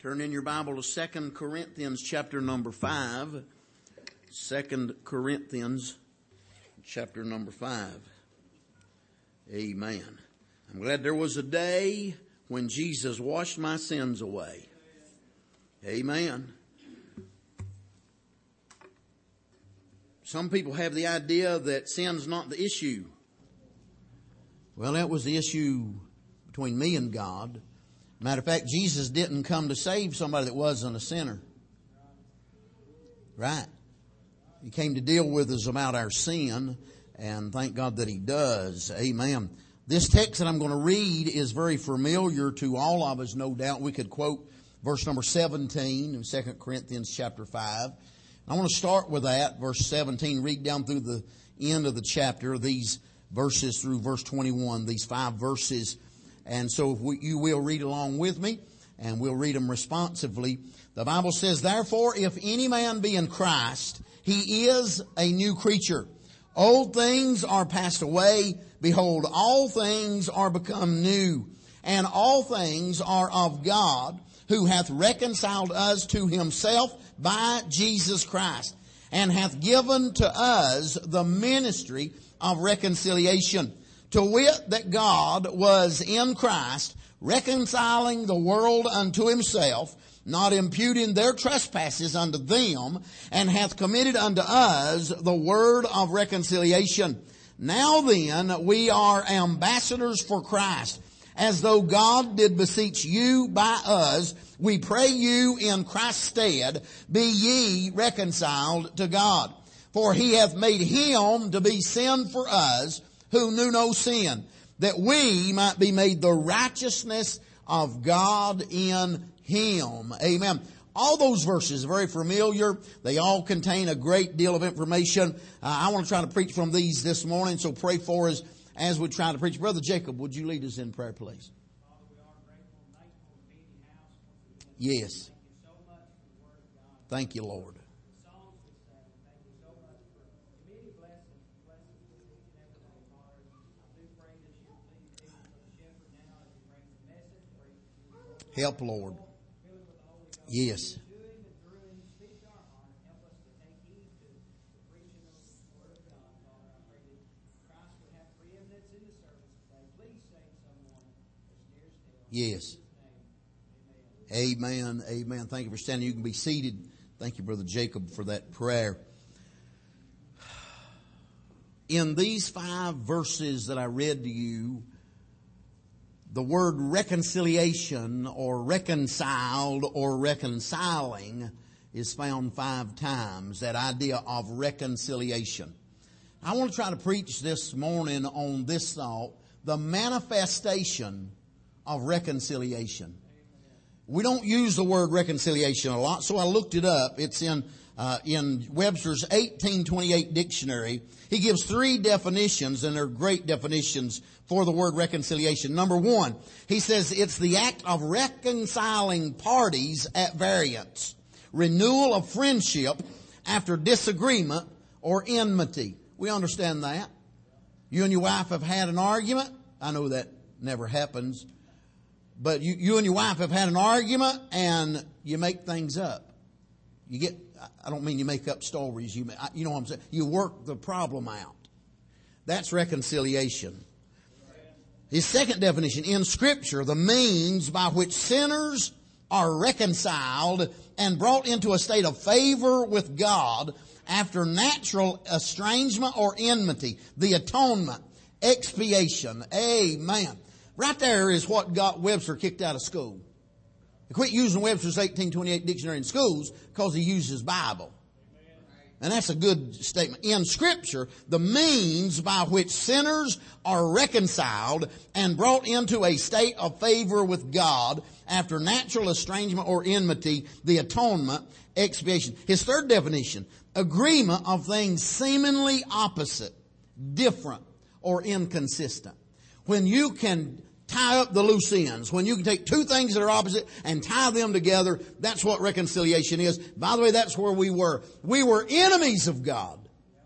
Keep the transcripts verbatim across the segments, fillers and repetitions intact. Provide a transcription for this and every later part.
Turn in your Bible to Second Corinthians chapter number five. Second Corinthians chapter number five. Amen. I'm glad there was a day when Jesus washed my sins away. Amen. Some people have the idea that sin's not the issue. Well, that was the issue between me and God. Matter of fact, Jesus didn't come to save somebody that wasn't a sinner. Right. He came to deal with us about our sin, and thank God that He does. Amen. This text that I'm going to read is very familiar to all of us, no doubt. We could quote verse number seventeen in Second Corinthians chapter five. I want to start with that, verse seventeen, read down through the end of the chapter, these verses through verse twenty-one, these five verses. And so if we, you will read along with me, and we'll read them responsively. The Bible says, "Therefore, if any man be in Christ, he is a new creature. Old things are passed away. Behold, all things are become new. And all things are of God, who hath reconciled us to Himself by Jesus Christ, and hath given to us the ministry of reconciliation. To wit, that God was in Christ, reconciling the world unto Himself, not imputing their trespasses unto them, and hath committed unto us the word of reconciliation. Now then, we are ambassadors for Christ, as though God did beseech you by us. We pray you in Christ's stead, be ye reconciled to God. For He hath made Him to be sin for us, who knew no sin, that we might be made the righteousness of God in Him." Amen. All those verses are very familiar. They all contain a great deal of information. Uh, I want to try to preach from these this morning, so pray for us as we try to preach. Brother Jacob, would you lead us in prayer, please? Yes. Thank you, Lord. Help, Lord. Yes. Yes. Amen. Amen. Thank you for standing. You can be seated. Thank you, Brother Jacob, for that prayer. In these five verses that I read to you, the word reconciliation or reconciled or reconciling is found five times. That idea of reconciliation. I want to try to preach this morning on this thought, the manifestation of reconciliation. We don't use the word reconciliation a lot, so I looked it up. It's in uh, in Webster's eighteen twenty-eight dictionary. He gives three definitions, and they're great definitions for the word reconciliation. Number one, he says it's the act of reconciling parties at variance, renewal of friendship after disagreement or enmity. We understand that. You and your wife have had an argument. I know that never happens. But you, you and your wife have had an argument, and you make things up. You get, I don't mean you make up stories. You, you know what I'm saying? You work the problem out. That's reconciliation. His second definition, in Scripture, the means by which sinners are reconciled and brought into a state of favor with God after natural estrangement or enmity. The atonement, expiation. Amen. Right there is what got Webster kicked out of school. He quit using Webster's eighteen twenty-eight dictionary in schools because he used his Bible. And that's a good statement. In Scripture, the means by which sinners are reconciled and brought into a state of favor with God after natural estrangement or enmity, the atonement, expiation. His third definition, agreement of things seemingly opposite, different, or inconsistent. When you can tie up the loose ends, when you can take two things that are opposite and tie them together, that's what reconciliation is. By the way, that's where we were. We were enemies of God.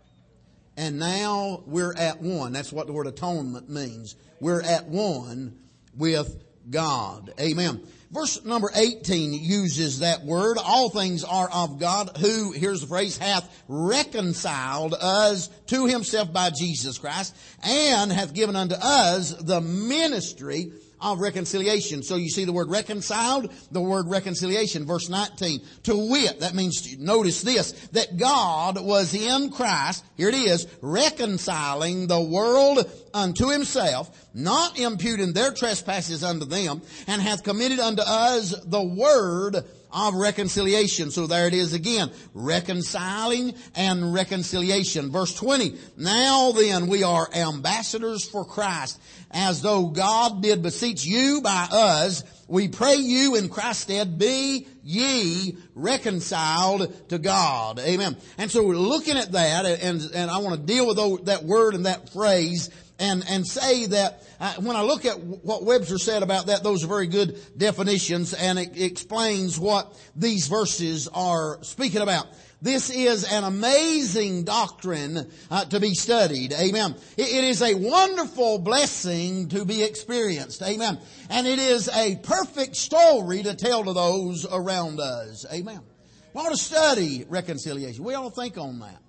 And now we're at one. That's what the word atonement means. We're at one with God. Amen. Verse number eighteen uses that word. All things are of God, who, here's the phrase, hath reconciled us to himself by Jesus Christ, and hath given unto us the ministry of reconciliation. So you see the word reconciled, the word reconciliation. Verse nineteen, to wit, that means, notice this, that God was in Christ, here it is, reconciling the world unto himself, not imputing their trespasses unto them, and hath committed unto us the word of reconciliation. So there it is again, reconciling and reconciliation. Verse twenty, now then we are ambassadors for Christ, as though God did beseech you by us. We pray you in Christ's stead, be ye reconciled to God. Amen. And so we're looking at that, and, and I want to deal with that word and that phrase, and, and say that uh, when I look at what Webster said about that, those are very good definitions, and it explains what these verses are speaking about. This is an amazing doctrine uh, to be studied. Amen. It, it is a wonderful blessing to be experienced. Amen. And it is a perfect story to tell to those around us. Amen. We ought to study reconciliation. We ought to think on that.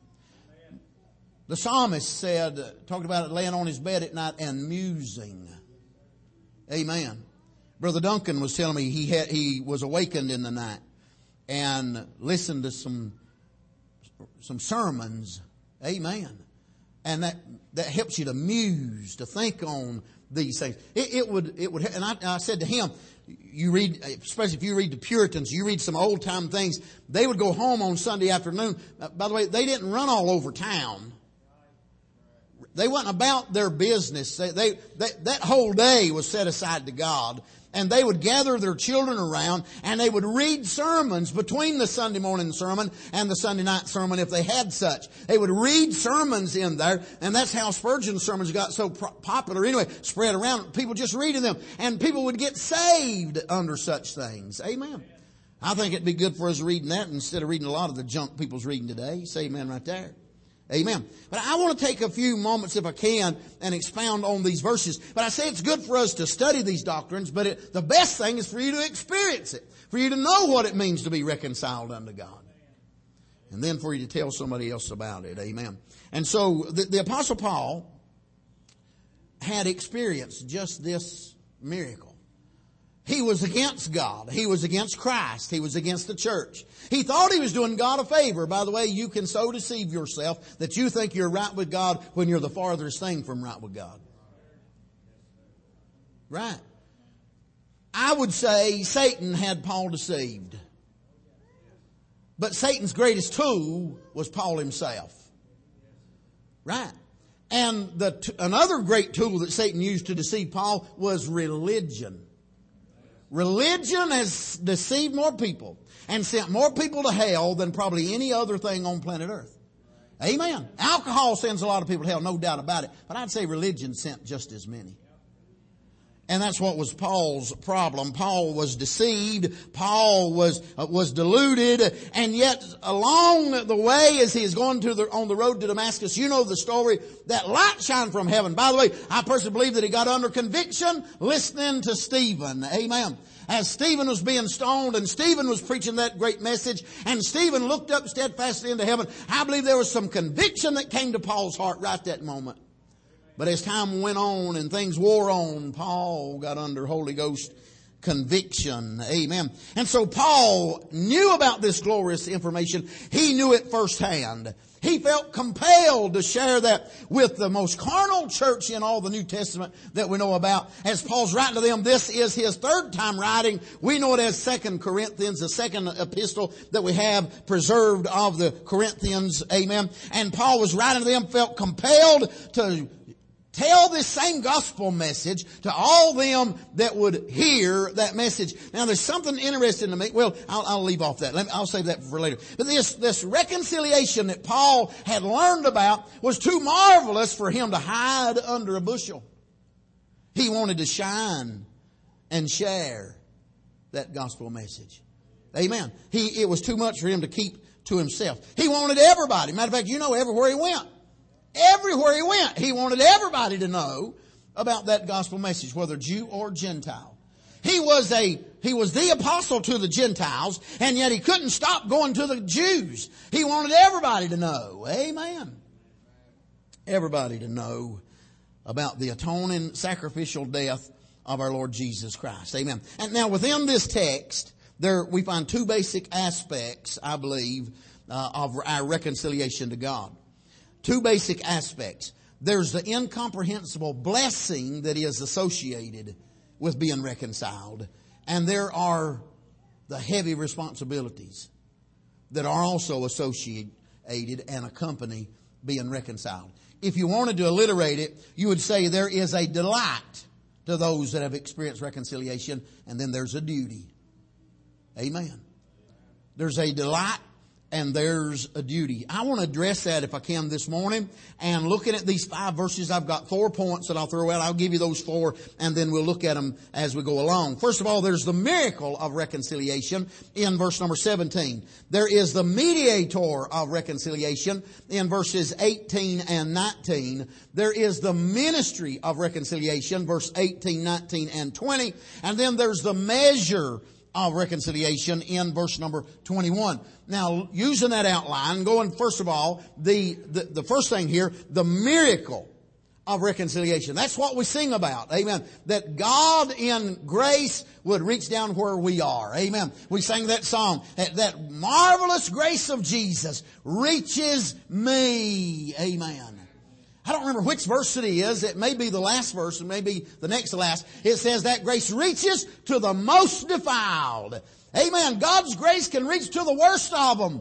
The psalmist said, talked about it laying on his bed at night and musing. Amen. Brother Duncan was telling me he had, he was awakened in the night and listened to some some sermons. Amen. And that, that helps you to muse, to think on these things. It, it would, it would, and I, I said to him, you read, especially if you read the Puritans, you read some old time things, they would go home on Sunday afternoon. By the way, they didn't run all over town. They wasn't about their business. They, they, they, that whole day was set aside to God. And they would gather their children around and they would read sermons between the Sunday morning sermon and the Sunday night sermon if they had such. They would read sermons in there, and that's how Spurgeon's sermons got so pro- popular anyway, spread around, people just reading them. And people would get saved under such things. Amen. I think it'd be good for us reading that instead of reading a lot of the junk people's reading today. Say amen right there. Amen. But I want to take a few moments, if I can, and expound on these verses. But I say it's good for us to study these doctrines, but it, the best thing is for you to experience it, for you to know what it means to be reconciled unto God, and then for you to tell somebody else about it. Amen. And so the, the Apostle Paul had experienced just this miracle. He was against God. He was against Christ. He was against the church. He thought he was doing God a favor. By the way, you can so deceive yourself that you think you're right with God when you're the farthest thing from right with God. Right. I would say Satan had Paul deceived. But Satan's greatest tool was Paul himself. Right. And the t- another great tool that Satan used to deceive Paul was religion. Religion has deceived more people and sent more people to hell than probably any other thing on planet Earth. Amen. Alcohol sends a lot of people to hell, no doubt about it. But I'd say religion sent just as many. And that's what was Paul's problem. Paul was deceived. Paul was uh, was deluded. And yet, along the way, as he is going to the, on the road to Damascus, you know the story, that light shined from heaven. By the way, I personally believe that he got under conviction listening to Stephen. Amen. As Stephen was being stoned and Stephen was preaching that great message and Stephen looked up steadfastly into heaven, I believe there was some conviction that came to Paul's heart right that moment. But as time went on and things wore on, Paul got under Holy Ghost conviction. Amen. And so Paul knew about this glorious information. He knew it firsthand. He felt compelled to share that with the most carnal church in all the New Testament that we know about. As Paul's writing to them, this is his third time writing. We know it as Second Corinthians, the second epistle that we have preserved of the Corinthians. Amen. And Paul was writing to them, felt compelled to tell this same gospel message to all them that would hear that message. Now, there's something interesting to me. Well, I'll, I'll leave off that. Let me, I'll save that for later. But this, this reconciliation that Paul had learned about was too marvelous for him to hide under a bushel. He wanted to shine and share that gospel message. Amen. He, it was too much for him to keep to himself. He wanted everybody. Matter of fact, you know, everywhere he went. Everywhere he went, he wanted everybody to know about that gospel message, whether Jew or Gentile. He was a, he was the apostle to the Gentiles, and yet he couldn't stop going to the Jews. He wanted everybody to know. Amen. Everybody to know about the atoning sacrificial death of our Lord Jesus Christ. Amen. And now within this text, there we find two basic aspects, I believe, uh, of our reconciliation to God. Two basic aspects. There's the incomprehensible blessing that is associated with being reconciled. And there are the heavy responsibilities that are also associated and accompany being reconciled. If you wanted to alliterate it, you would say there is a delight to those that have experienced reconciliation, and then there's a duty. Amen. There's a delight and there's a duty. I want to address that if I can this morning. And looking at these five verses, I've got four points that I'll throw out. I'll give you those four and then we'll look at them as we go along. First of all, there's the miracle of reconciliation in verse number seventeen. There is the mediator of reconciliation in verses eighteen and nineteen. There is the ministry of reconciliation, verse eighteen, nineteen, and twenty. And then there's the measure of reconciliation in verse number twenty-one. Now, using that outline, going first of all, the, the, the first thing here, the miracle of reconciliation. That's what we sing about. Amen. That God in grace would reach down where we are. Amen. We sang that song. That, that marvelous grace of Jesus reaches me. Amen. I don't remember which verse it is. It may be the last verse, it may be the next to last. It says that grace reaches to the most defiled. Amen. God's grace can reach to the worst of them.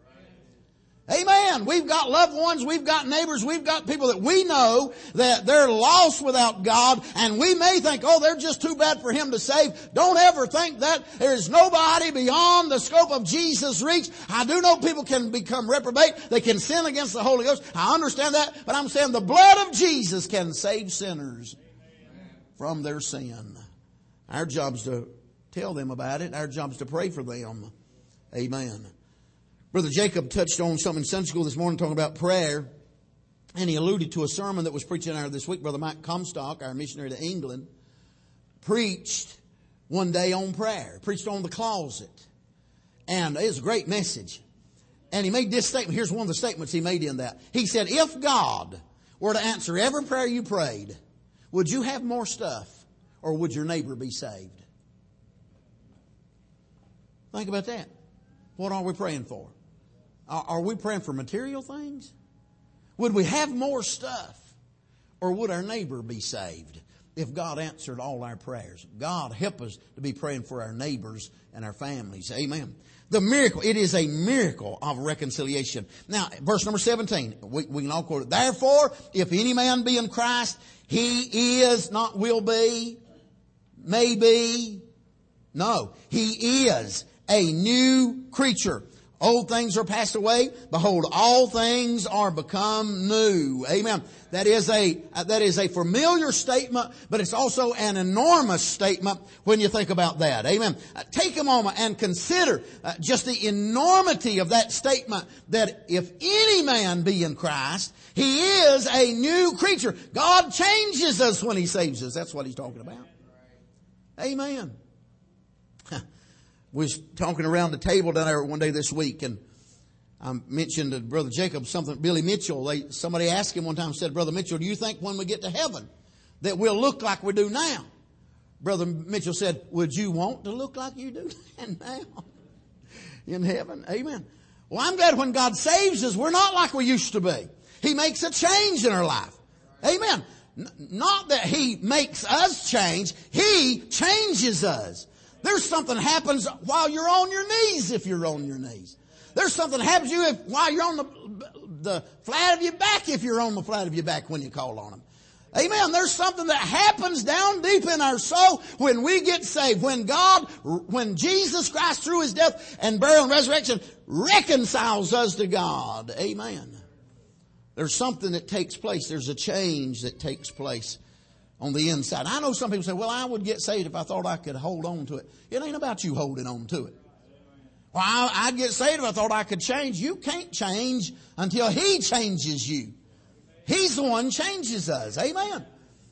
Amen. We've got loved ones, we've got neighbors, we've got people that we know that they're lost without God, and we may think, oh, they're just too bad for Him to save. Don't ever think that. There is nobody beyond the scope of Jesus' reach. I do know people can become reprobate. They can sin against the Holy Ghost. I understand that, but I'm saying the blood of Jesus can save sinners from their sin. Our job's to tell them about it. Our job's to pray for them. Amen. Brother Jacob touched on something in Sunday school this morning talking about prayer. And he alluded to a sermon that was preached in our this week. Brother Mike Comstock, our missionary to England, preached one day on prayer. Preached on the closet. And it was a great message. And he made this statement. Here's one of the statements he made in that. He said, if God were to answer every prayer you prayed, would you have more stuff or would your neighbor be saved? Think about that. What are we praying for? Are we praying for material things? Would we have more stuff? Or would our neighbor be saved if God answered all our prayers? God help us to be praying for our neighbors and our families. Amen. The miracle, it is a miracle of reconciliation. Now, verse number seventeen, we, we can all quote it. Therefore, if any man be in Christ, he is, not will be, may be. No, he is a new creature. Old things are passed away. Behold, all things are become new. Amen. That is a, that is a familiar statement, but it's also an enormous statement when you think about that. Amen. Uh, take a moment and consider uh, just the enormity of that statement that if any man be in Christ, he is a new creature. God changes us when He saves us. That's what He's talking about. Amen. We was talking around the table down there one day this week, and I mentioned to Brother Jacob something, Billy Mitchell. They, somebody asked him one time, said, Brother Mitchell, do you think when we get to heaven that we'll look like we do now? Brother Mitchell said, would you want to look like you do now in heaven? Amen. Well, I'm glad when God saves us, we're not like we used to be. He makes a change in our life. Amen. N- not that He makes us change. He changes us. There's something happens while you're on your knees if you're on your knees. There's something happens to you if, while you're on the, the flat of your back if you're on the flat of your back when you call on Him. Amen. There's something that happens down deep in our soul when we get saved. When God, when Jesus Christ through His death and burial and resurrection reconciles us to God. Amen. There's something that takes place. There's a change that takes place on the inside. I know some people say, well, I would get saved if I thought I could hold on to it. It ain't about you holding on to it. Well, I'd get saved if I thought I could change. You can't change until He changes you. He's the one who changes us. Amen.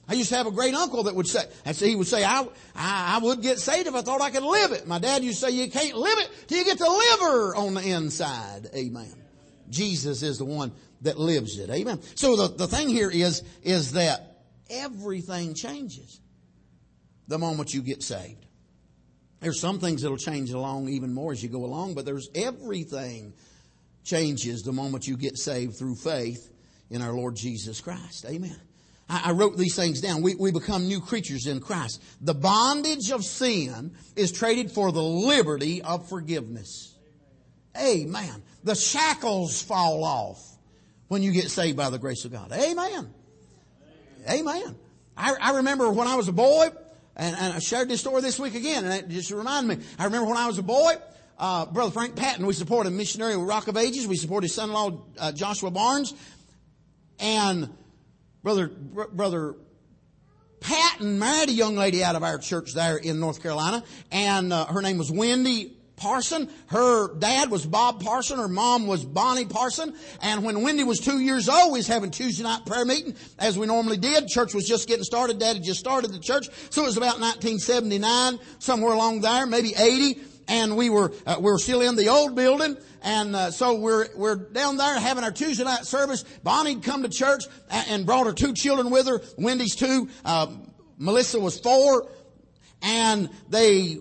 I used to have a great uncle that would say, and so he would say, I, I, I would get saved if I thought I could live it. My dad used to say, you can't live it till you get the liver on the inside. Amen. Jesus is the one that lives it. Amen. So the, the thing here is, is that everything changes the moment you get saved. There's some things that'll change along even more as you go along, but there's everything changes the moment you get saved through faith in our Lord Jesus Christ. Amen. I wrote these things down. We, we become new creatures in Christ. The bondage of sin is traded for the liberty of forgiveness. Amen. The shackles fall off when you get saved by the grace of God. Amen. Amen. I, I remember when I was a boy, and, and I shared this story this week again, and it just reminded me. I remember when I was a boy, uh, Brother Frank Patton, we supported a missionary with Rock of Ages. We supported his son-in-law, uh, Joshua Barnes. And Brother, Brother Patton married a young lady out of our church there in North Carolina, and uh, her name was Wendy Parson. Her dad was Bob Parson. Her mom was Bonnie Parson. And when Wendy was two years old, we was having Tuesday night prayer meeting, as we normally did. Church was just getting started. Dad had just started the church. So it was about nineteen seventy-nine, somewhere along there, maybe eighty. And we were, uh, we were still in the old building. And, uh, so we're, we're down there having our Tuesday night service. Bonnie'd come to church and brought her two children with her. Wendy's two. Uh, Melissa was four. And they,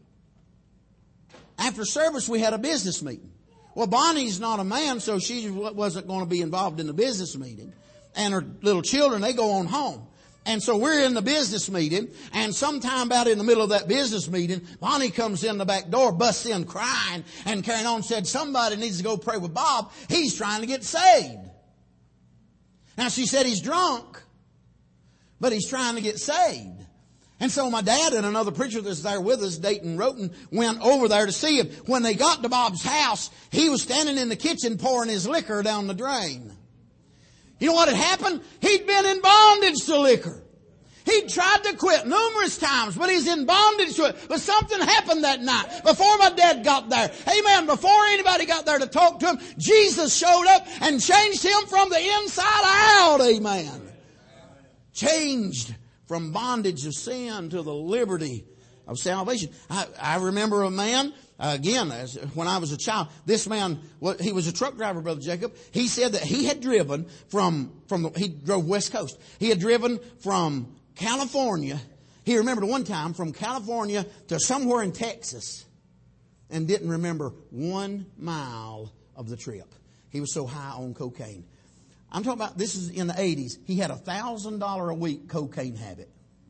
after service, we had a business meeting. Well, Bonnie's not a man, so she wasn't going to be involved in the business meeting. And her little children, they go on home. And so we're in the business meeting, and sometime about in the middle of that business meeting, Bonnie comes in the back door, busts in crying, and carrying on said, somebody needs to go pray with Bob. He's trying to get saved. Now she said he's drunk, but he's trying to get saved. And so my dad and another preacher that's there with us, Dayton Roten, went over there to see him. When they got to Bob's house, he was standing in the kitchen pouring his liquor down the drain. You know what had happened? He'd been in bondage to liquor. He'd tried to quit numerous times, but he's in bondage to it. But something happened that night before my dad got there. Amen. Before anybody got there to talk to him, Jesus showed up and changed him from the inside out. Amen. Changed from bondage of sin to the liberty of salvation. I, I remember a man, uh, again, as, when I was a child, this man, well, he was a truck driver, Brother Jacob. He said that he had driven from, from the, he drove West Coast. He had driven from California. He remembered one time from California to somewhere in Texas and didn't remember one mile of the trip. He was so high on cocaine. I'm talking about, this is in the eighties. He had a thousand dollar a week cocaine habit.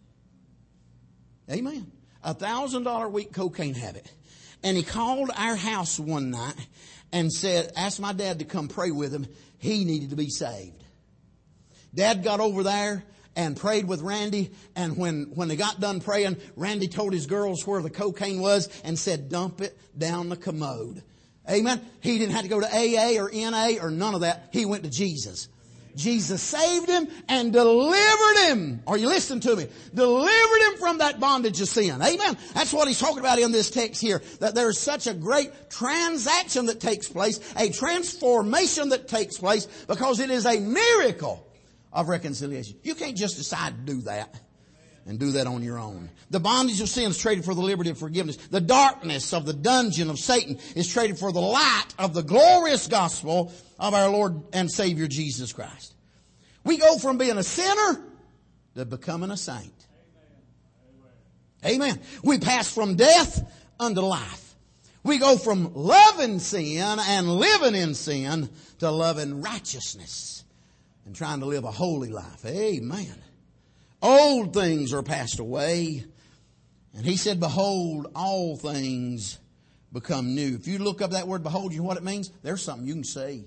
Amen. A thousand dollar a week cocaine habit. And he called our house one night and said, asked my dad to come pray with him. He needed to be saved. Dad got over there and prayed with Randy. And when, when they got done praying, Randy told his girls where the cocaine was and said, dump it down the commode. Amen. He didn't have to go to A A or N A or none of that. He went to Jesus. Jesus saved him and delivered him. Are you listening to me? Delivered him from that bondage of sin. Amen. That's what he's talking about in this text here. That there is such a great transaction that takes place, a transformation that takes place, because it is a miracle of reconciliation. You can't just decide to do that and do that on your own. The bondage of sin is traded for the liberty of forgiveness. The darkness of the dungeon of Satan is traded for the light of the glorious gospel of our Lord and Savior Jesus Christ. We go from being a sinner to becoming a saint. Amen. We pass from death unto life. We go from loving sin and living in sin to loving righteousness and trying to live a holy life. Amen. Old things are passed away. And he said, behold, all things become new. If you look up that word behold, you know what it means? There's something you can see.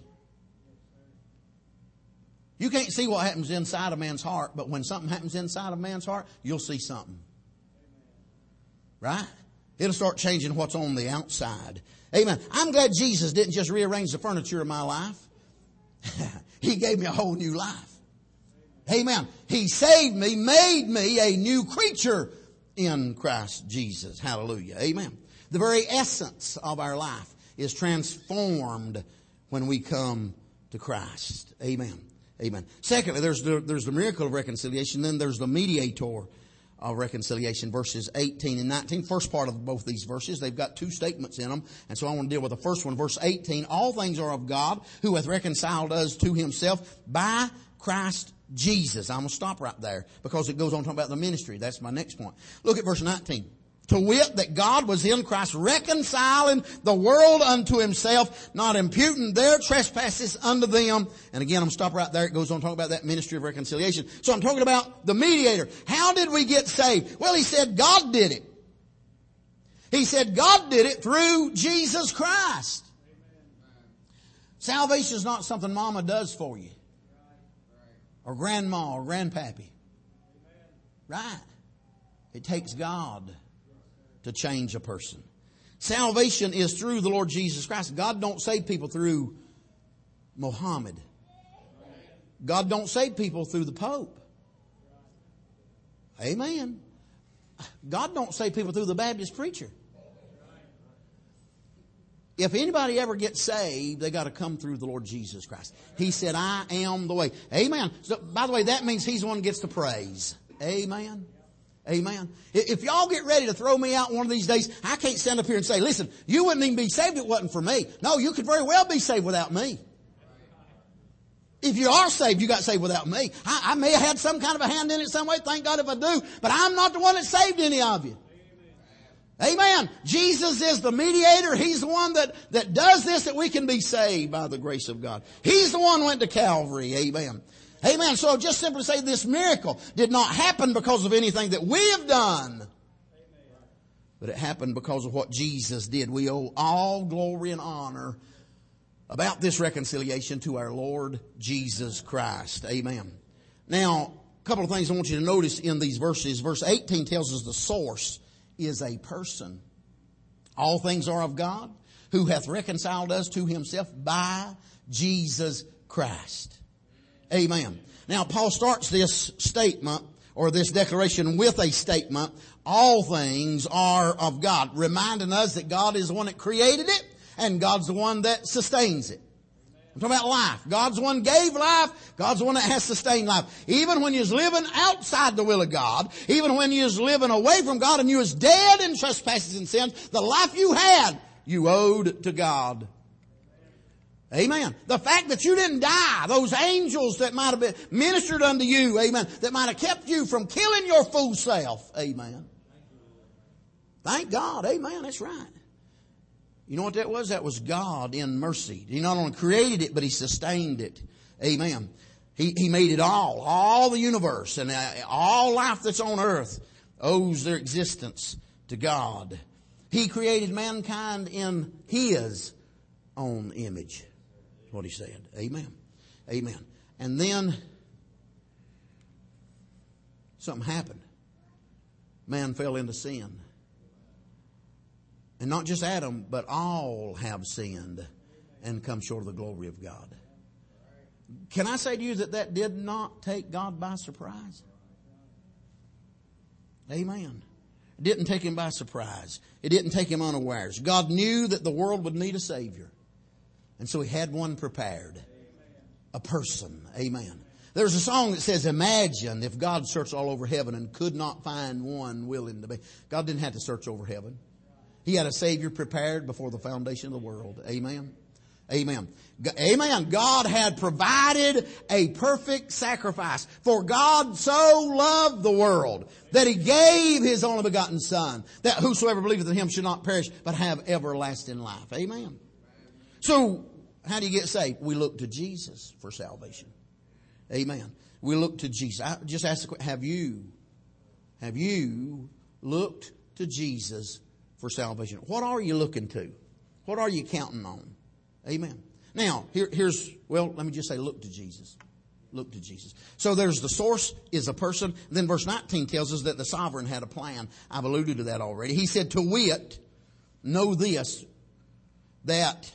You can't see what happens inside a man's heart, but when something happens inside a man's heart, you'll see something. Right? It'll start changing what's on the outside. Amen. I'm glad Jesus didn't just rearrange the furniture of my life. He gave me a whole new life. Amen. He saved me, made me a new creature in Christ Jesus. Hallelujah. Amen. The very essence of our life is transformed when we come to Christ. Amen. Amen. Secondly, there's the, there's the miracle of reconciliation. Then there's the mediator of reconciliation, verses eighteen and nineteen. First part of both these verses, they've got two statements in them. And so I want to deal with the first one, verse eighteen. All things are of God, who hath reconciled us to himself by Christ Jesus. I'm going to stop right there because it goes on talking about the ministry. That's my next point. Look at verse nineteen. To wit, that God was in Christ reconciling the world unto himself, not imputing their trespasses unto them. And again, I'm going to stop right there. It goes on talking about that ministry of reconciliation. So I'm talking about the mediator. How did we get saved? Well, he said God did it. He said God did it through Jesus Christ. Salvation is not something mama does for you. Or grandma or grandpappy. Right. It takes God to change a person. Salvation is through the Lord Jesus Christ. God don't save people through Muhammad. God don't save people through the Pope. Amen. God don't save people through the Baptist preacher. If anybody ever gets saved, they got to come through the Lord Jesus Christ. He said, I am the way. Amen. So, by the way, that means he's the one who gets the praise. Amen. Amen. If y'all get ready to throw me out one of these days, I can't stand up here and say, listen, you wouldn't even be saved if it wasn't for me. No, you could very well be saved without me. If you are saved, you got saved without me. I, I may have had some kind of a hand in it some way. Thank God if I do. But I'm not the one that saved any of you. Amen. Jesus is the mediator. He's the one that, that does this, that we can be saved by the grace of God. He's the one who went to Calvary. Amen. Amen. So just simply say this miracle did not happen because of anything that we have done. But it happened because of what Jesus did. We owe all glory and honor about this reconciliation to our Lord Jesus Christ. Amen. Now, a couple of things I want you to notice in these verses. Verse eighteen tells us the source is a person. All things are of God, who hath reconciled us to himself by Jesus Christ. Amen. Now, Paul starts this statement or this declaration with a statement. All things are of God, reminding us that God is the one that created it and God's the one that sustains it. I'm talking about life. God's the one that gave life. God's the one that has sustained life. Even when you're living outside the will of God, even when you're living away from God and you was dead in trespasses and sins, the life you had, you owed to God. Amen. The fact that you didn't die, those angels that might have been ministered unto you, amen, that might have kept you from killing your fool self, amen. Thank God, amen, that's right. You know what that was? That was God in mercy. He not only created it, but He sustained it. Amen. He, he made it all, all the universe and all life that's on earth owes their existence to God. He created mankind in His own image. That's what He said. Amen. Amen. And then something happened. Man fell into sin. And not just Adam, but all have sinned and come short of the glory of God. Can I say to you that that did not take God by surprise? Amen. It didn't take Him by surprise. It didn't take Him unawares. God knew that the world would need a Savior. And so He had one prepared. A person. Amen. There's a song that says, imagine if God searched all over heaven and could not find one willing to be. God didn't have to search over heaven. He had a Savior prepared before the foundation of the world. Amen. Amen. Amen. God had provided a perfect sacrifice. For God so loved the world that He gave His only begotten Son, that whosoever believeth in Him should not perish but have everlasting life. Amen. So, how do you get saved? We look to Jesus for salvation. Amen. We look to Jesus. I just ask the question, have you, have you looked to Jesus for salvation? What are you looking to? What are you counting on? Amen. Now, here, here's, well, let me just say, look to Jesus. Look to Jesus. So there's the source is a person. Then verse nineteen tells us that the sovereign had a plan. I've alluded to that already. He said, to wit, know this, that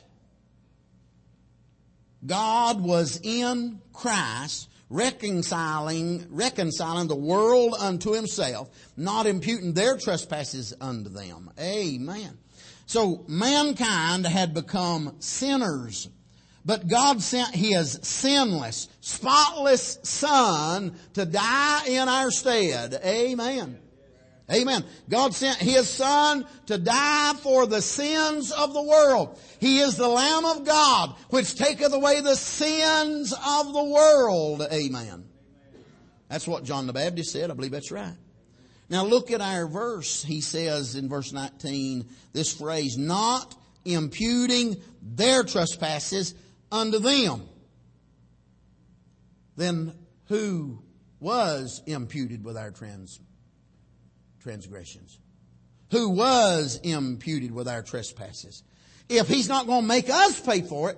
God was in Christ reconciling, reconciling the world unto Himself, not imputing their trespasses unto them. Amen. So mankind had become sinners But God sent His sinless, spotless Son to die in our stead. Amen. Amen. God sent His Son to die for the sins of the world. He is the Lamb of God, which taketh away the sins of the world. Amen. That's what John the Baptist said. I believe that's right. Now look at our verse. He says in verse nineteen, this phrase, not imputing their trespasses unto them. Then who was imputed with our trans, transgressions? Who was imputed with our trespasses? If He's not going to make us pay for it,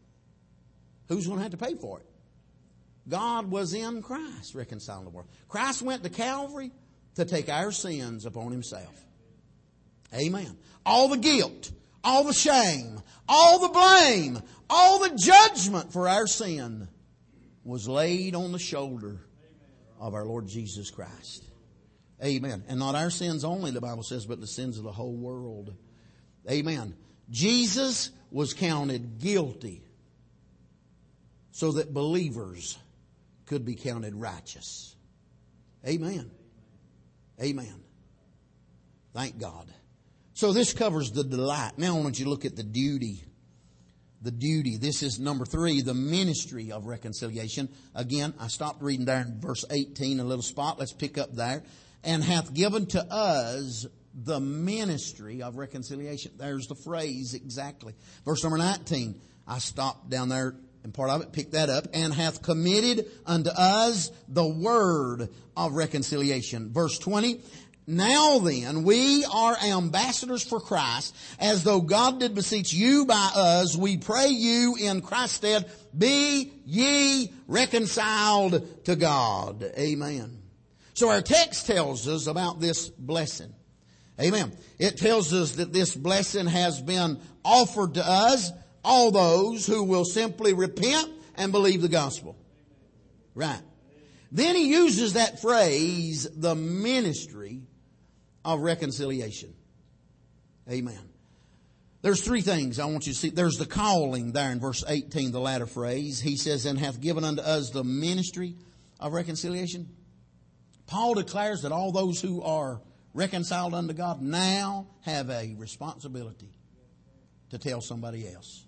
who's going to have to pay for it? God was in Christ reconciling the world. Christ went to Calvary to take our sins upon Himself. Amen. All the guilt, all the shame, all the blame, all the judgment for our sin was laid on the shoulder of our Lord Jesus Christ. Amen. And not our sins only, the Bible says, but the sins of the whole world. Amen. Jesus was counted guilty so that believers could be counted righteous. Amen. Amen. Thank God. So this covers the delight. Now I want you to look at the duty. The duty. This is number three, the ministry of reconciliation. Again, I stopped reading there in verse eighteen, a little spot. Let's pick up there. And hath given to us the ministry of reconciliation. There's the phrase exactly. Verse number nineteen. I stopped down there and part of it, picked that up. And hath committed unto us the word of reconciliation. Verse twenty. Now then, we are ambassadors for Christ, as though God did beseech you by us. We pray you in Christ's stead, be ye reconciled to God. Amen. So our text tells us about this blessing. Amen. It tells us that this blessing has been offered to us, all those who will simply repent and believe the gospel. Right. Then he uses that phrase, the ministry of reconciliation. Amen. There's three things I want you to see. There's the calling there in verse eighteen, the latter phrase. He says, and hath given unto us the ministry of reconciliation. Paul declares that all those who are reconciled unto God now have a responsibility to tell somebody else.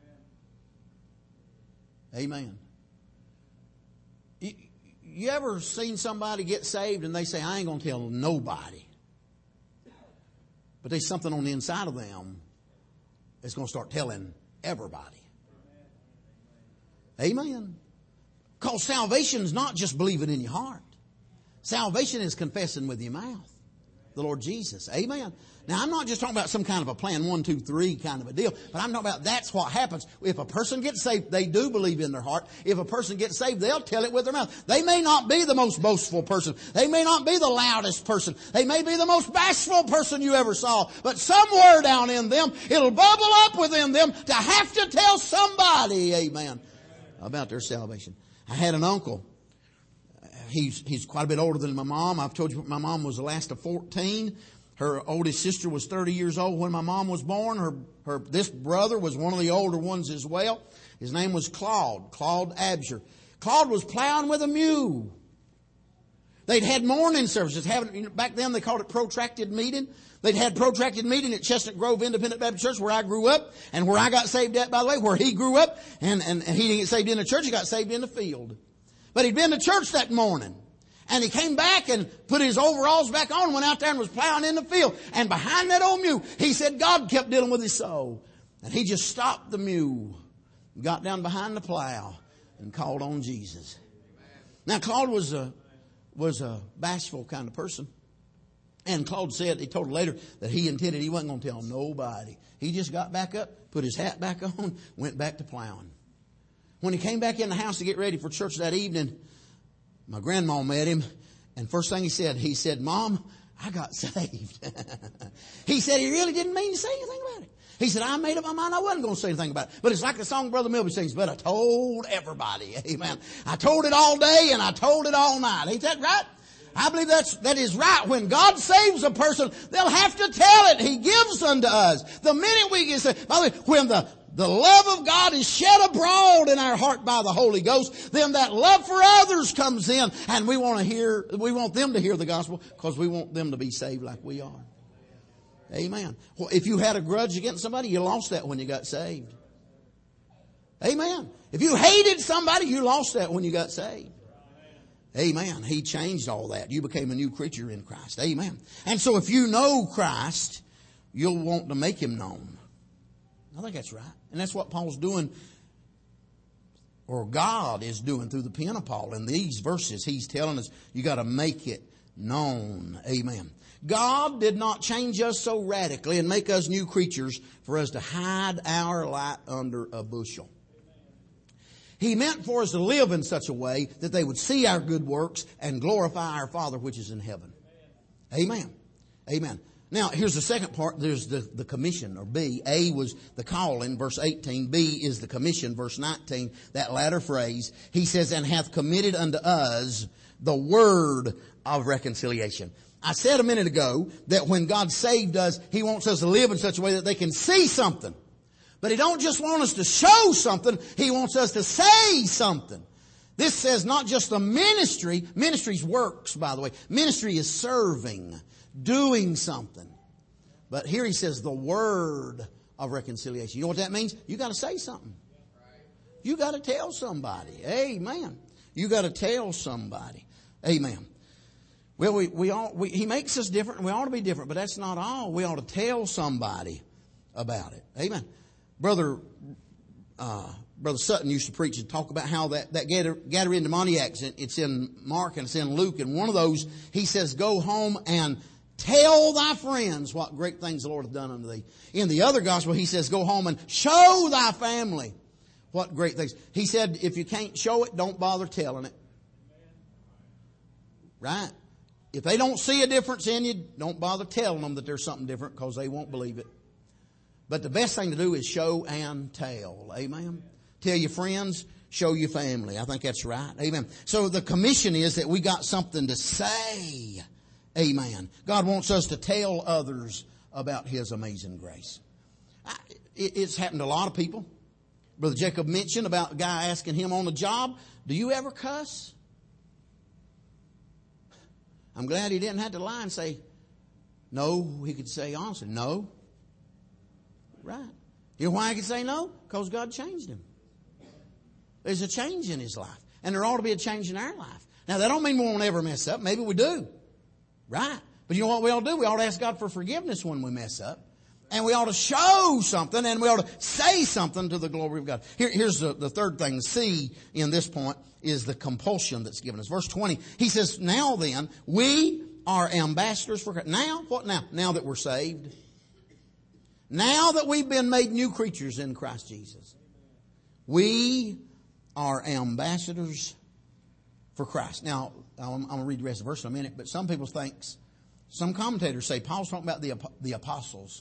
Amen. You, you ever seen somebody get saved and they say, I ain't going to tell nobody? But there's something on the inside of them that's going to start telling everybody. Amen. Because salvation is not just believing in your heart. Salvation is confessing with your mouth the Lord Jesus. Amen. Now, I'm not just talking about some kind of a plan, one, two, three kind of a deal. But I'm talking about that's what happens. If a person gets saved, they do believe in their heart. If a person gets saved, they'll tell it with their mouth. They may not be the most boastful person. They may not be the loudest person. They may be the most bashful person you ever saw. But somewhere down in them, it'll bubble up within them to have to tell somebody, amen, about their salvation. I had an uncle. He's, he's quite a bit older than my mom. I've told you my mom was the last of fourteen. Her oldest sister was thirty years old when my mom was born. Her, her, this brother was one of the older ones as well. His name was Claude, Claude Absher. Claude was plowing with a mule. They'd had morning services. Having, you know, back then they called it protracted meeting. They'd had protracted meeting at Chestnut Grove Independent Baptist Church where I grew up and where I got saved at, by the way, where he grew up. And, and, and he didn't get saved in the church. He got saved in the field. But he'd been to church that morning. And he came back and put his overalls back on, went out there and was plowing in the field. And behind that old mule, he said God kept dealing with his soul. And he just stopped the mule, got down behind the plow, and called on Jesus. Now, Claude was a, was a bashful kind of person. And Claude said, he told her later, that he intended he wasn't going to tell nobody. He just got back up, put his hat back on, went back to plowing. When he came back in the house to get ready for church that evening, my grandma met him, and first thing he said, he said, Mom, I got saved. He said he really didn't mean to say anything about it. He said, I made up my mind I wasn't going to say anything about it. But it's like the song Brother Milby sings, but I told everybody. Amen. I told it all day and I told it all night. Ain't that right? I believe that's, that is right. When God saves a person, they'll have to tell it. He gives unto us. The minute we get saved, by the way, when the, the love of God is shed abroad in our heart by the Holy Ghost, then that love for others comes in, and we want to hear, we want them to hear the gospel because we want them to be saved like we are. Amen. Well, if you had a grudge against somebody, you lost that when you got saved. Amen. If you hated somebody, you lost that when you got saved. Amen. He changed all that. You became a new creature in Christ. Amen. And so if you know Christ, you'll want to make Him known. I think that's right. And that's what Paul's doing, or God is doing through the pen of Paul. In these verses, he's telling us you got to make it known. Amen. God did not change us so radically and make us new creatures for us to hide our light under a bushel. He meant for us to live in such a way that they would see our good works and glorify our Father which is in heaven. Amen. Amen. Now, here's the second part. There's the, the commission, or B. A was the calling, verse eighteen. B is the commission, verse nineteen. That latter phrase, he says, and hath committed unto us the word of reconciliation. I said a minute ago that when God saved us, He wants us to live in such a way that they can see something. But He don't just want us to show something. He wants us to say something. This says not just the ministry. Ministry's works, by the way. Ministry is serving, doing something. But here he says the word of reconciliation. You know what that means? You got to say something. You got to tell somebody. Amen. You got to tell somebody. Amen. Well, we, we all, we, He makes us different, and we ought to be different, but that's not all. We ought to tell somebody about it. Amen. Brother, uh, Brother Sutton used to preach and talk about how that, that Gadarene demoniacs, it's in Mark and it's in Luke, and one of those, he says, go home and tell thy friends what great things the Lord hath done unto thee. In the other gospel, he says, go home and show thy family what great things. He said, if you can't show it, don't bother telling it. Right? If they don't see a difference in you, don't bother telling them that there's something different because they won't believe it. But the best thing to do is show and tell. Amen. Tell your friends, show your family. I think that's right. Amen. So the commission is that we got something to say. Amen. God wants us to tell others about His amazing grace. It's happened to a lot of people. Brother Jacob mentioned about a guy asking him on the job, do you ever cuss? I'm glad he didn't have to lie and say, no. He could say honestly, no. Right. You know why he could say no? Because God changed him. There's a change in his life. And there ought to be a change in our life. Now, that don't mean we won't ever mess up. Maybe we do. Right. But you know what we ought to do? We ought to ask God for forgiveness when we mess up. And we ought to show something, and we ought to say something to the glory of God. Here, here's the, the third thing. C in this point is the compulsion that's given us. Verse twenty, he says, now then, we are ambassadors for Christ. Now? What now? Now that we're saved. Now that we've been made new creatures in Christ Jesus. We are ambassadors for Christ. Now, I'm, I'm going to read the rest of the verse in a minute, but some people think, some commentators say, Paul's talking about the, the apostles.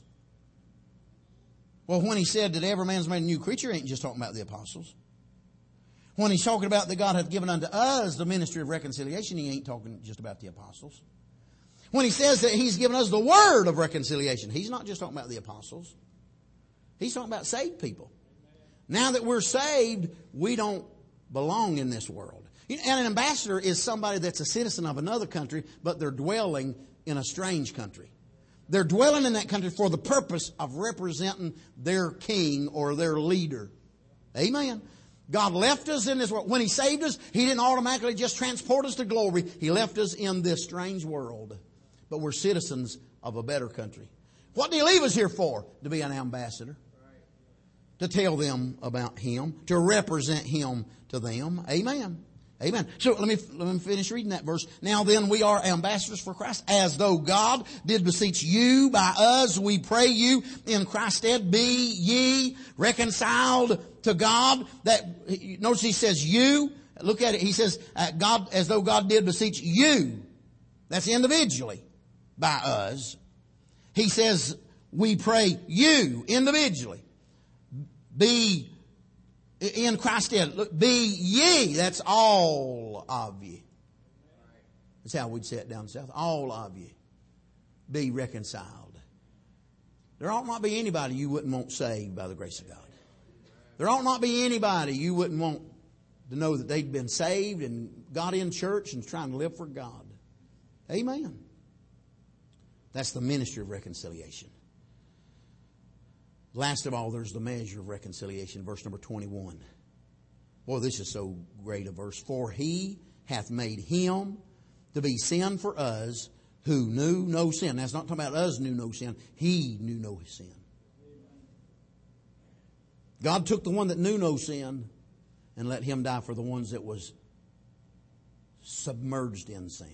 Well, when he said that every man's made a new creature, he ain't just talking about the apostles. When he's talking about that God hath given unto us the ministry of reconciliation, he ain't talking just about the apostles. When he says that He's given us the word of reconciliation, He's not just talking about the apostles. He's talking about saved people. Now that we're saved, we don't belong in this world. And an ambassador is somebody that's a citizen of another country, but they're dwelling in a strange country. They're dwelling in that country for the purpose of representing their king or their leader. Amen. God left us in this world. When He saved us, He didn't automatically just transport us to glory. He left us in this strange world. But we're citizens of a better country. What did He leave us here for? To be an ambassador. To tell them about Him. To represent Him to them. Amen. Amen. So let me, let me finish reading that verse. Now then, we are ambassadors for Christ, as though God did beseech you by us. We pray you in Christ's stead, be ye reconciled to God. That, notice he says you. Look at it. He says, uh, God, as though God did beseech you. That's individually by us. He says, we pray you individually. Be in Christ's stead. Look, be ye. That's all of you. That's how we'd say it down south. All of you be reconciled. There ought not be anybody you wouldn't want saved by the grace of God. There ought not be anybody you wouldn't want to know that they'd been saved and got in church and trying to live for God. Amen. That's the ministry of reconciliation. Last of all, there's the measure of reconciliation, verse number twenty-one. Boy, this is so great a verse. For he hath made him to be sin for us who knew no sin. That's not talking about us knew no sin. He knew no sin. God took the one that knew no sin and let him die for the ones that was submerged in sin.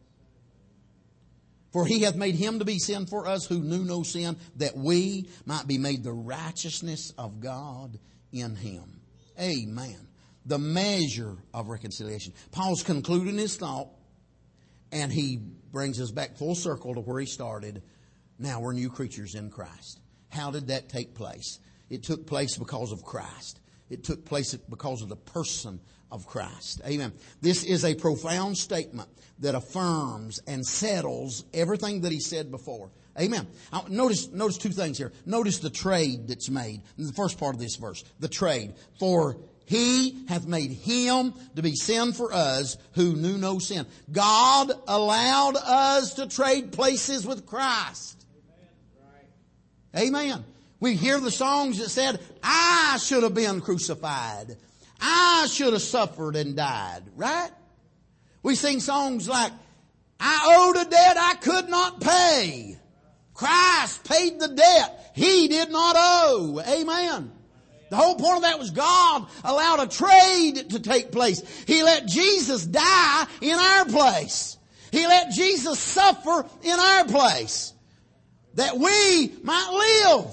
For he hath made him to be sin for us who knew no sin, that we might be made the righteousness of God in him. Amen. The measure of reconciliation. Paul's concluding his thought, and he brings us back full circle to where he started. Now we're new creatures in Christ. How did that take place? It took place because of Christ. It took place because of the person of Christ. Amen. This is a profound statement that affirms and settles everything that he said before. Amen. Now, notice, notice two things here. Notice the trade that's made in the first part of this verse. The trade. For he hath made him to be sin for us who knew no sin. God allowed us to trade places with Christ. Amen. We hear the songs that said, I should have been crucified. I should have suffered and died. Right? We sing songs like, I owed a debt I could not pay. Christ paid the debt he did not owe. Amen. The whole point of that was God allowed a trade to take place. He let Jesus die in our place. He let Jesus suffer in our place, that we might live.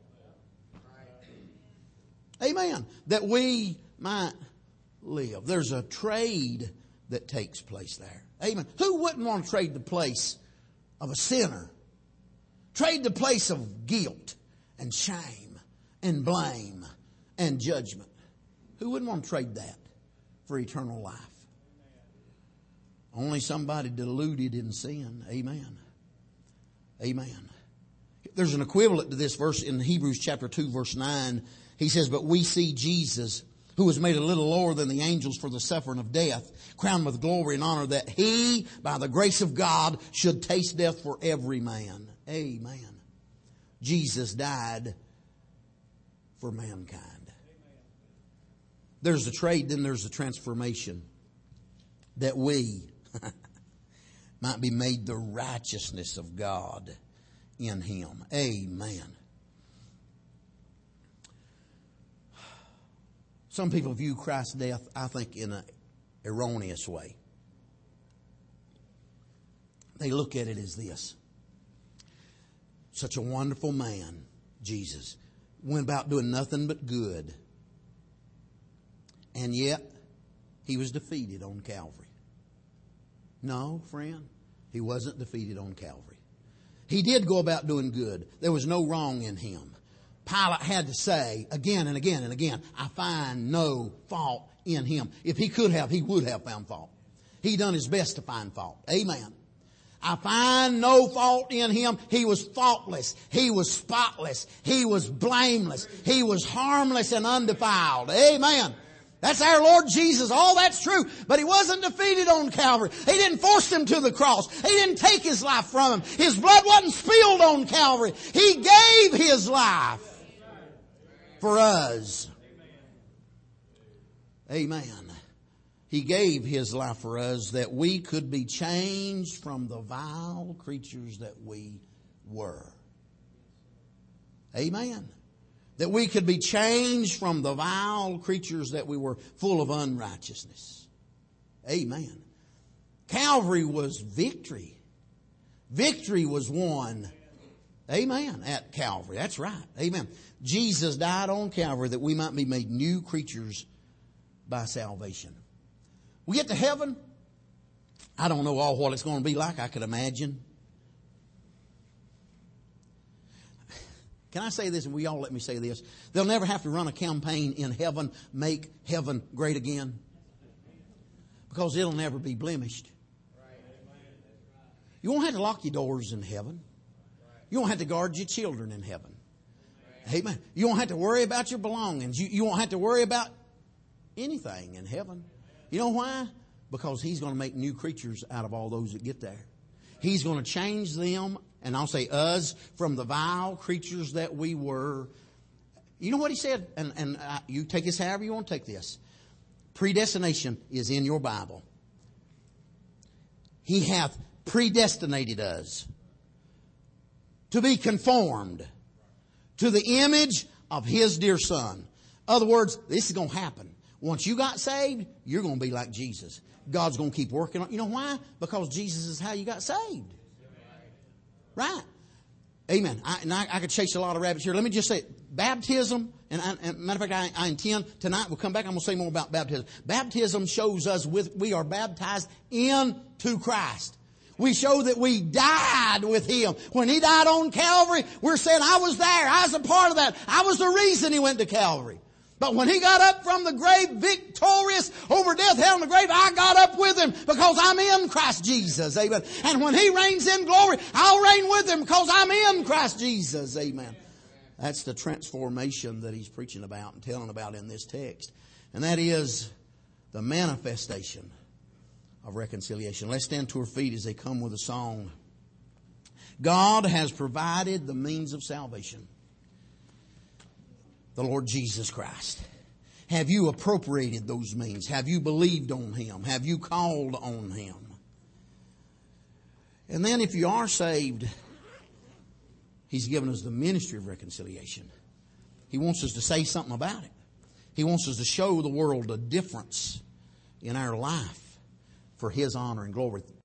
Amen. That we might live. There's a trade that takes place there. Amen. Who wouldn't want to trade the place of a sinner? Trade the place of guilt and shame and blame and judgment. Who wouldn't want to trade that for eternal life? Only somebody deluded in sin. Amen. Amen. There's an equivalent to this verse in Hebrews chapter two verse nine. He says, but we see Jesus, who was made a little lower than the angels for the suffering of death, crowned with glory and honor, that he, by the grace of God, should taste death for every man. Amen. Jesus died for mankind. There's the trade, then there's the transformation. That we might be made the righteousness of God in him. Amen. Some people view Christ's death, I think, in an erroneous way. They look at it as this. Such a wonderful man, Jesus, went about doing nothing but good. And yet, he was defeated on Calvary. No, friend, he wasn't defeated on Calvary. He did go about doing good. There was no wrong in him. Pilate had to say again and again and again, I find no fault in him. If he could have, he would have found fault. He done his best to find fault. Amen. I find no fault in him. He was faultless. He was spotless. He was blameless. He was harmless and undefiled. Amen. That's our Lord Jesus. All that's true. But he wasn't defeated on Calvary. He didn't force him to the cross. He didn't take his life from him. His blood wasn't spilled on Calvary. He gave his life for us. Amen. He gave his life for us that we could be changed from the vile creatures that we were. Amen. That we could be changed from the vile creatures that we were, full of unrighteousness. Amen. Calvary was victory. Victory was won. Amen. At Calvary. That's right. Amen. Jesus died on Calvary that we might be made new creatures by salvation. We get to heaven. I don't know all what it's going to be like. I could imagine. Can I say this? And we all let me say this. They'll never have to run a campaign in heaven, make heaven great again. Because it'll never be blemished. You won't have to lock your doors in heaven. You won't have to guard your children in heaven. Amen. You won't have to worry about your belongings. You, you won't have to worry about anything in heaven. You know why? Because He's going to make new creatures out of all those that get there. He's going to change them, and I'll say us, from the vile creatures that we were. You know what He said? And, and uh, you take this however you want to take this. Predestination is in your Bible. He hath predestinated us to be conformed to the image of His dear Son. Other words, this is going to happen. Once you got saved, you're going to be like Jesus. God's going to keep working on. You know why? Because Jesus is how you got saved. Right? Amen. I, and I, I could chase a lot of rabbits here. Let me just say, baptism, and, I, and matter of fact, I, I intend tonight we'll come back. I'm going to say more about baptism. Baptism shows us with we are baptized into Christ. We show that we died with Him. When He died on Calvary, we're saying, I was there. I was a part of that. I was the reason He went to Calvary. But when He got up from the grave victorious over death, hell, and the grave, I got up with Him because I'm in Christ Jesus. Amen. And when He reigns in glory, I'll reign with Him because I'm in Christ Jesus. Amen. That's the transformation that He's preaching about and telling about in this text. And that is the manifestation of reconciliation. Let's stand to our feet as they come with a song. God has provided the means of salvation. The Lord Jesus Christ. Have you appropriated those means? Have you believed on Him? Have you called on Him? And then if you are saved, He's given us the ministry of reconciliation. He wants us to say something about it. He wants us to show the world a difference in our life for His honor and glory.